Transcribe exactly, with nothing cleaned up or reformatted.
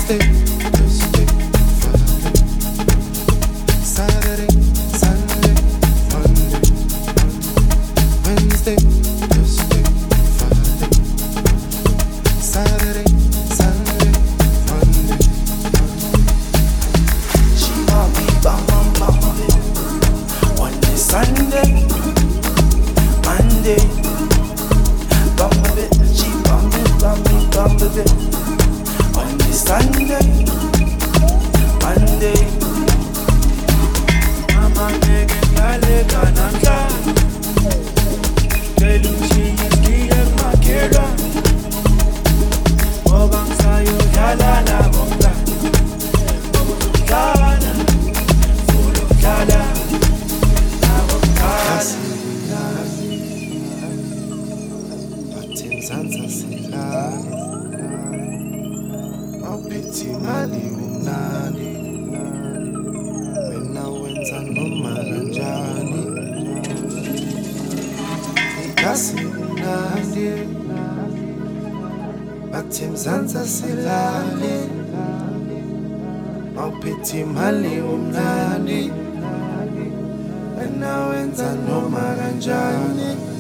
Wednesday, Thursday, Friday, Saturday, Sunday, Monday, Wednesday, Thursday, Friday, Saturday, Sunday, Monday. She want me bam bam bam on the Sunday, Monday, bam bam. She want me bam bam bam on the Sunday, Monday. Mama nigga ngale kanamhla, delushiyisiye makera, ngoba ngisayodlala nabo mngani, ukudlala, ukudlala nabo mngani. Bathi Mzansi silale, awuphithi imali umnandi, wena wenza noma kanjani. Igasi mnandi, bathi Mzansi silale, awuphithi imali umnandi, wena wenza noma kanjani.